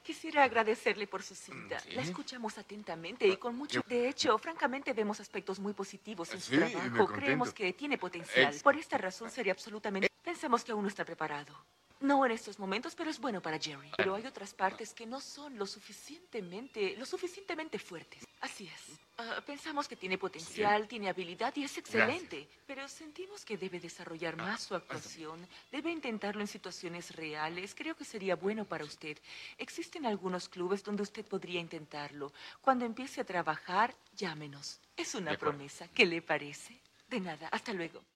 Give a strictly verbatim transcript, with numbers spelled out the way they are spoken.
Quisiera agradecerle por su cita. ¿Sí? La escuchamos atentamente y con mucho... De hecho, francamente vemos aspectos muy positivos en su Sí, me trabajo. contento. Creemos que tiene potencial. Ex- Por esta razón sería absolutamente... Pensamos que aún no está preparado. No en estos momentos, pero es bueno para Jerry. Pero hay otras partes que no son lo suficientemente, lo suficientemente fuertes. Así es. Ah, pensamos que tiene potencial, tiene habilidad y es excelente. Pero sentimos que debe desarrollar más su actuación. Debe intentarlo en situaciones reales. Creo que sería bueno para usted. Existen algunos clubes donde usted podría intentarlo. Cuando empiece a trabajar, llámenos. Es De una acuerdo. promesa. ¿Qué le parece? De nada. Hasta luego.